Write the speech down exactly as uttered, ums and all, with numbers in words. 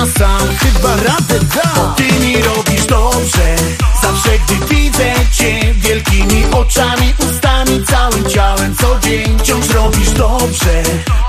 sam chyba radę dam. Ty mi robisz dobrze, zawsze gdy widzę cię. Wielkimi oczami, ustami, całym ciałem co dzień wciąż robisz dobrze.